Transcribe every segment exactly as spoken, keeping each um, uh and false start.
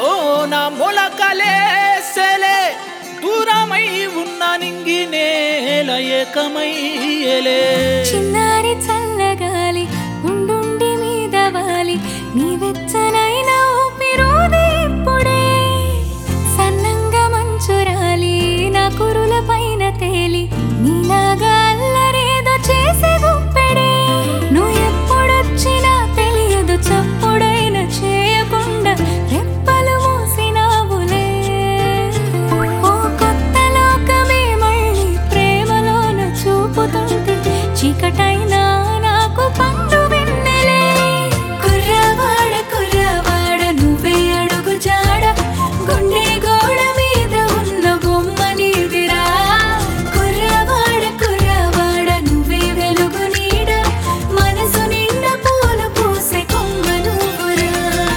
నా మొలకలేసెలే దూరమై ఉన్న నింగి నేల ఏకమయ్యలే చిన్నారి చల్లగాలి ఉండుండి మీద వాలి నీ వెచ్చనైన ఊపిరోది ఇప్పుడే సన్నంగా మంచురాలి నా కురుల పైన తేలి నీలాగా అల్లరేదో చేసే గుప్పెడే నువ్వు ఎప్పుడొచ్చినా తెలియదు చప్పుడైనా చేయకుండా రెప్పలు మూసినావులే ఓ కొత్త లోకమే మళ్ళీ ప్రేమలోన చూపుతుంటే చీకటైనా నాకు పండు వెన్నెలే కుర్రవాడ కుర్రవాడ నువ్వే అడుగు జాడ గుండె గోడ మీద ఉన్న బొమ్మ నీదిరా కుర్రవాడ కుర్రవాడ నువ్వే వెలుగు నీడ మనసు నిండా పూలు పూసే కొమ్మ నువ్వురా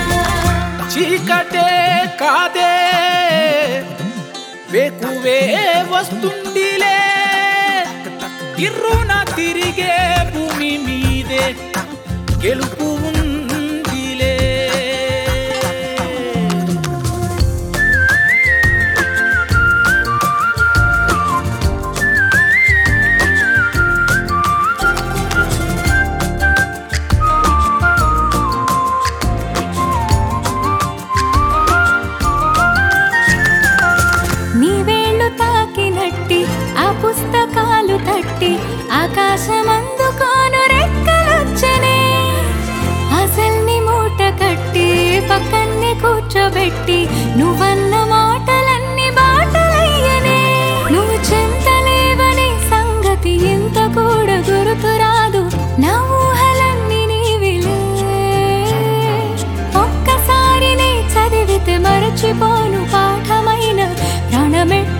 చీకటే కాదే వేకువే వస్తుందిలే ఇర్రున తిరిగే భూమి మీదే గెలుపు ఉందిలే నీ వేళ్ళు తాకినట్టి ఆ పుస్తకాలు తట్టి ఆకాశమందుకోను రెక్కలొచ్చనే అసల్ని మూట కట్టి పక్కన్ని కూర్చోబెట్టి నువ్వన్న మాటలన్నీ బాటలయ్యనే నువ్వు చెంతలేవనే సంగతి ఎంత కూడా గుర్తురాదు నా ఊహలన్నీ నీవిలే ఒక్కసారి నే చదివితే మరచిపోను పాఠమైన ప్రాణమెట్ట